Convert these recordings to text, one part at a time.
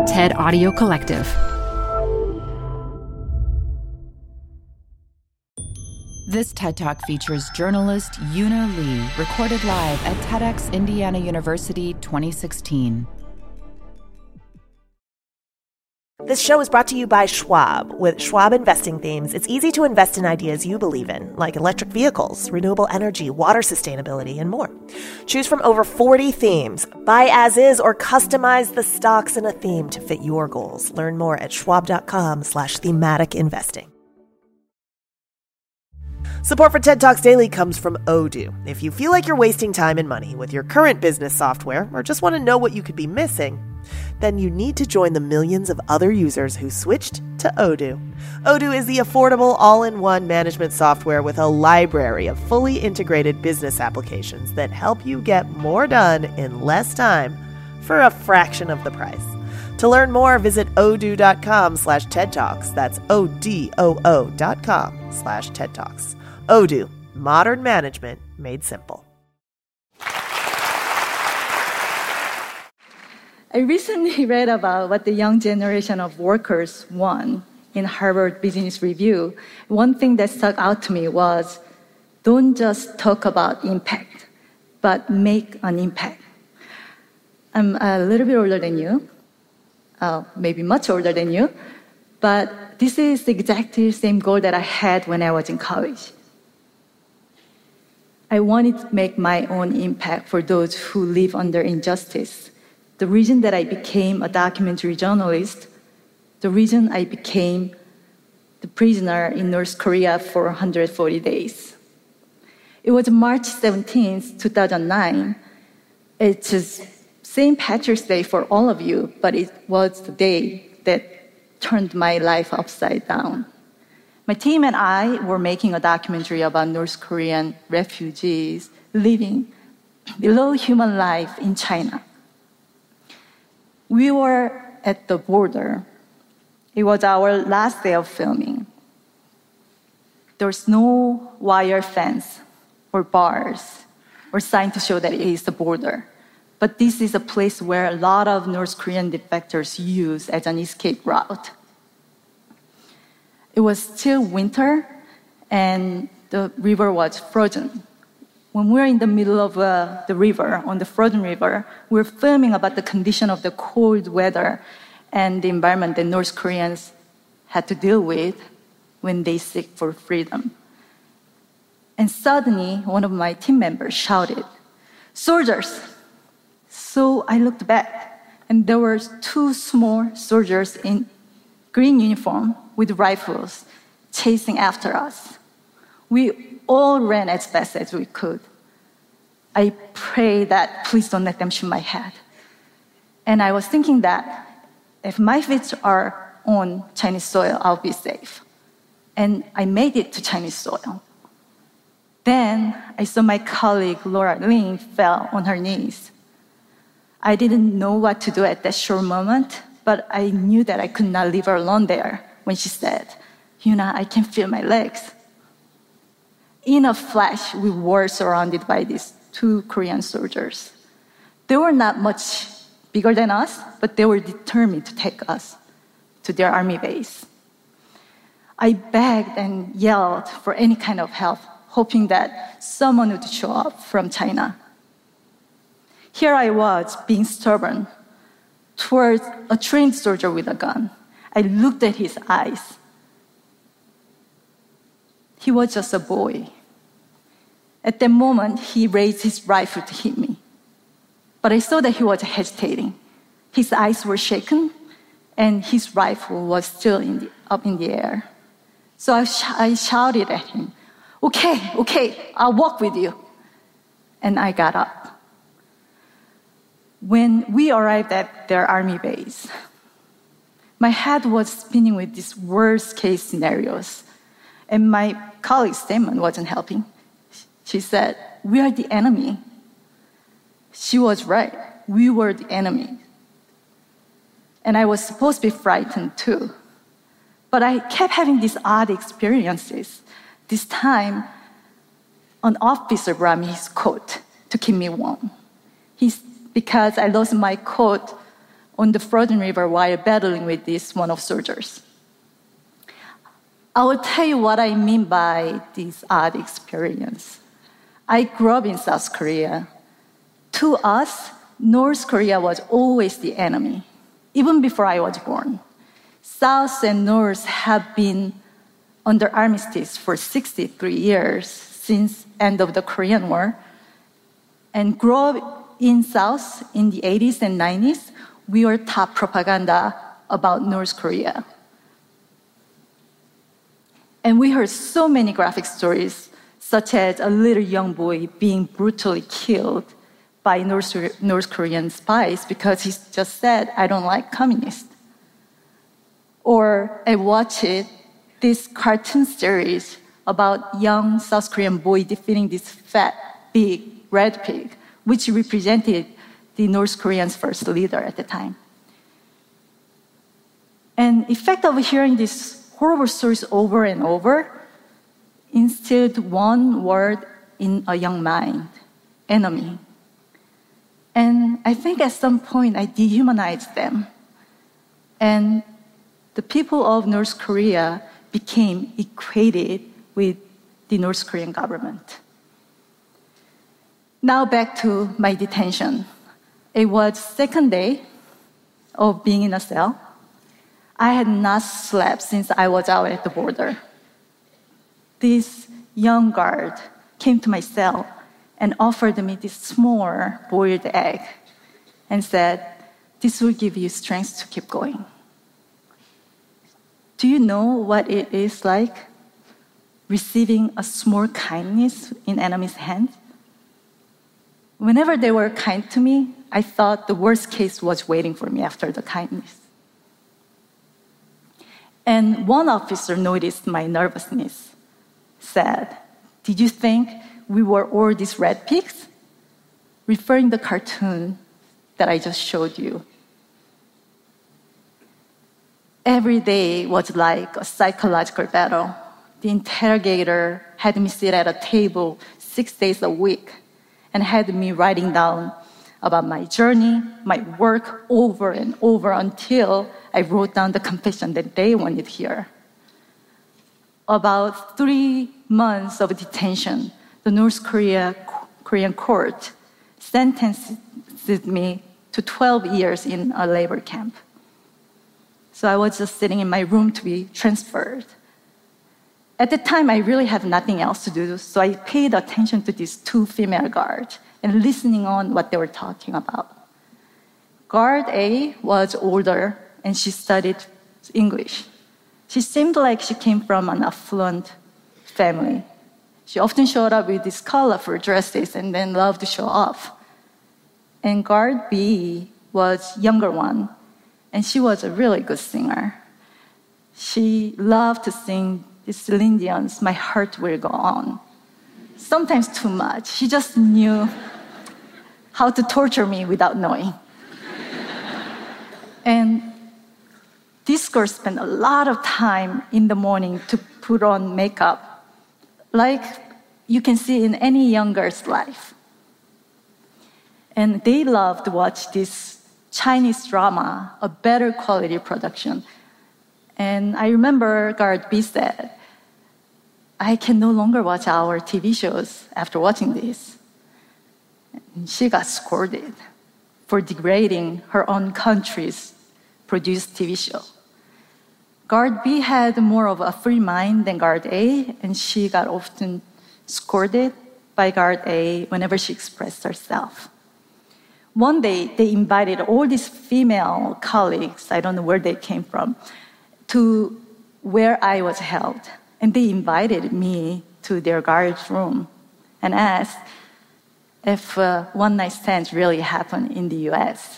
TED Audio Collective. This TED Talk features journalist Yuna Lee, recorded live at TEDx Indiana University 2016. This show is brought to you by Schwab. With Schwab investing themes, it's easy to invest in ideas you believe in, like electric vehicles, renewable energy, water sustainability, and more. Choose from over 40 themes. Buy as is or customize the stocks in a theme to fit your goals. Learn more at schwab.com/thematic investing. Support for TED Talks Daily comes from Odoo. If you feel like you're wasting time and money with your current business software or just want to know what you could be missing, then you need to join the millions of other users who switched to Odoo. Odoo is the affordable all-in-one management software with a library of fully integrated business applications that help you get more done in less time for a fraction of the price. To learn more, visit odoo.com/TED Talks. That's ODOO.com/TED Talks. Odoo, modern management made simple. I recently read about what the young generation of workers want in Harvard Business Review. One thing that stuck out to me was, don't just talk about impact, but make an impact. I'm a little bit older than you, maybe much older than you, but this is the exactly same goal that I had when I was in college. I wanted to make my own impact for those who live under injustice. The reason that I became a documentary journalist, the reason I became the prisoner in North Korea for 140 days. It was March 17th, 2009. It's just St. Patrick's Day for all of you, but it was the day that turned my life upside down. My team and I were making a documentary about North Korean refugees living below human life in China. We were at the border. It was our last day of filming. There was no wire fence or bars or sign to show that it is the border. But this is a place where a lot of North Korean defectors use as an escape route. It was still winter, and the river was frozen. When we were in the middle of the river, on the frozen river, we were filming about the condition of the cold weather and the environment that North Koreans had to deal with when they seek for freedom. And suddenly, one of my team members shouted, "Soldiers!" So I looked back, and there were two small soldiers in green uniform with rifles chasing after us. We all ran as fast as we could. I prayed that please don't let them shoot my head. And I was thinking that if my feet are on Chinese soil, I'll be safe. And I made it to Chinese soil. Then I saw my colleague Laura Lin fell on her knees. I didn't know what to do at that short moment, but I knew that I could not leave her alone there when she said, "Yuna, I can feel my legs." In a flash, we were surrounded by these two Korean soldiers. They were not much bigger than us, but they were determined to take us to their army base. I begged and yelled for any kind of help, hoping that someone would show up from China. Here I was, being stubborn, towards a trained soldier with a gun. I looked at his eyes. He was just a boy. At that moment, he raised his rifle to hit me. But I saw that he was hesitating. His eyes were shaken, and his rifle was still up in the air. So I shouted at him, okay, I'll walk with you. And I got up. When we arrived at their army base, my head was spinning with these worst-case scenarios, and my colleague's statement wasn't helping. She said, "We are the enemy." She was right. We were the enemy. And I was supposed to be frightened too. But I kept having these odd experiences. This time, an officer brought me his coat to keep me warm. Because I lost my coat on the frozen river while battling with these one-off soldiers. I will tell you what I mean by this odd experience. I grew up in South Korea. To us, North Korea was always the enemy, even before I was born. South and North have been under armistice for 63 years since end of the Korean War. And grew up in South in the 80s and 90s, we were taught propaganda about North Korea. And we heard so many graphic stories, such as a little young boy being brutally killed by North Korean spies because he just said, I don't like communists. Or I watched this cartoon series about young South Korean boy defeating this fat, big red pig, which represented the North Koreans' first leader at the time. And the effect of hearing these horrible stories over and over instilled one word in a young mind, enemy. And I think at some point I dehumanized them. And the people of North Korea became equated with the North Korean government. Now back to my detention. It was second day of being in a cell. I had not slept since I was out at the border. This young guard came to my cell and offered me this small boiled egg and said, this will give you strength to keep going. Do you know what it is like receiving a small kindness in enemy's hands? Whenever they were kind to me, I thought the worst case was waiting for me after the kindness. And one officer noticed my nervousness, said, did you think we were all these red pigs? Referring to the cartoon that I just showed you. Every day was like a psychological battle. The interrogator had me sit at a table 6 days a week and had me writing down about my journey, my work over and over until I wrote down the confession that they wanted here. About 3 months of detention, the North Korean court sentenced me to 12 years in a labor camp. So I was just sitting in my room to be transferred. At the time, I really had nothing else to do, so I paid attention to these 2 female guards and listening on what they were talking about. Guard A was older, and she studied English. She seemed like she came from an affluent family. She often showed up with these colorful dresses and then loved to show off. And guard B was younger one, and she was a really good singer. She loved to sing the Celine Dion's My Heart Will Go On. Sometimes too much. She just knew how to torture me without knowing. And this girl spent a lot of time in the morning to put on makeup, like you can see in any young girl's life. And they loved to watch this Chinese drama, a better quality production. And I remember guard B said, I can no longer watch our TV shows after watching this. And she got scolded for degrading her own country's produced TV show. Guard B had more of a free mind than Guard A, and she got often scolded by Guard A whenever she expressed herself. One day, they invited all these female colleagues, I don't know where they came from, to where I was held. And they invited me to their guard's room and asked if one-night stands really happen in the US.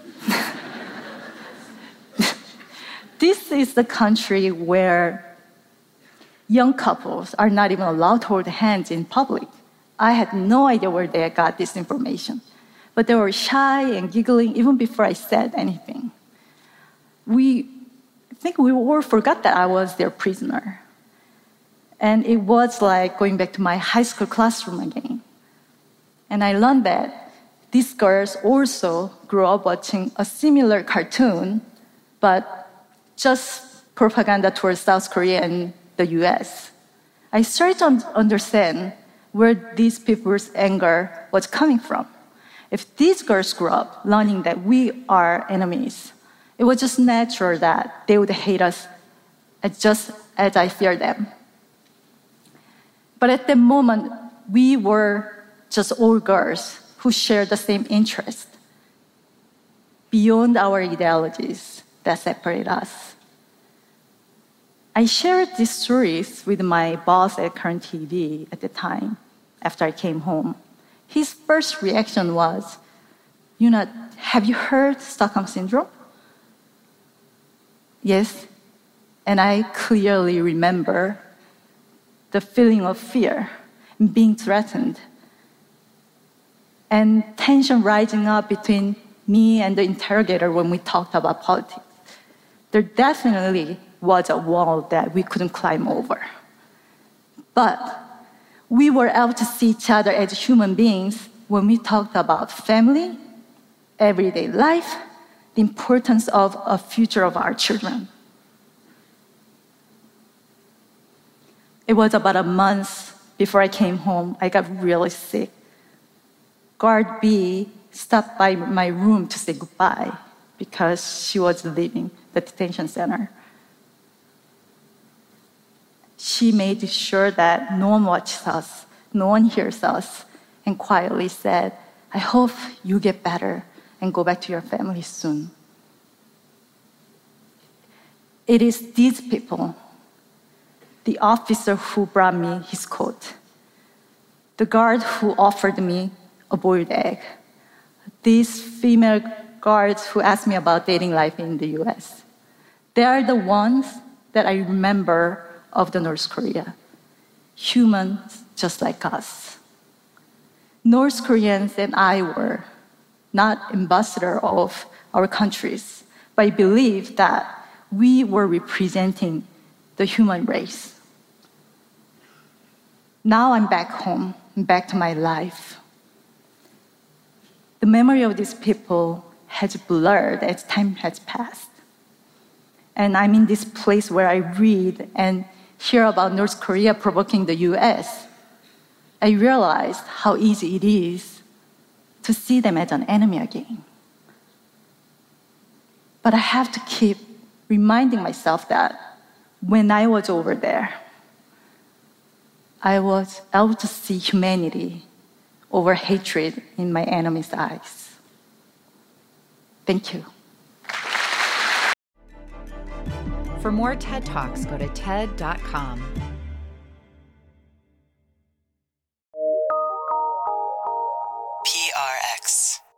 This is the country where young couples are not even allowed to hold hands in public. I had no idea where they got this information. But they were shy and giggling even before I said anything. I think we all forgot that I was their prisoner. And it was like going back to my high school classroom again. And I learned that these girls also grew up watching a similar cartoon, but just propaganda towards South Korea and the US. I started to understand where these people's anger was coming from. If these girls grew up learning that we are enemies, it was just natural that they would hate us just as I fear them. But at that moment, we were just all girls who shared the same interest beyond our ideologies that separate us. I shared these stories with my boss at Current TV at the time, after I came home. His first reaction was, Yuna, have you heard Stockholm Syndrome? Yes. And I clearly remember the feeling of fear, being threatened, and tension rising up between me and the interrogator when we talked about politics. There definitely was a wall that we couldn't climb over. But we were able to see each other as human beings when we talked about family, everyday life, the importance of a future of our children. It was about a month before I came home. I got really sick. Guard B stopped by my room to say goodbye because she was leaving the detention center. She made sure that no one watches us, no one hears us, and quietly said, I hope you get better and go back to your family soon. It is these people, the officer who brought me his coat, the guard who offered me a boiled egg, these female guards who asked me about dating life in the US. They are the ones that I remember of the North Korea. Humans just like us. North Koreans and I were not ambassadors of our countries, but I believe that we were representing the human race. Now I'm back home, back to my life. The memory of these people has blurred as time has passed. And I'm in this place where I read and hear about North Korea provoking the US. I realized how easy it is to see them as an enemy again. But I have to keep reminding myself that when I was over there, I was able to see humanity over hatred in my enemy's eyes. Thank you. For more TED Talks, go to TED.com. PRX.